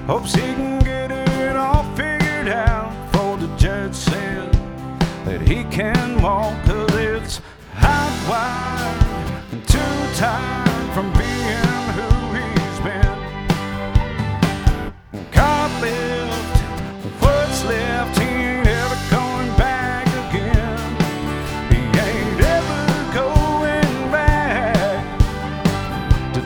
Hopes he can get it all figured out before the judge said that he can walk, 'cause it's hot wired and too tired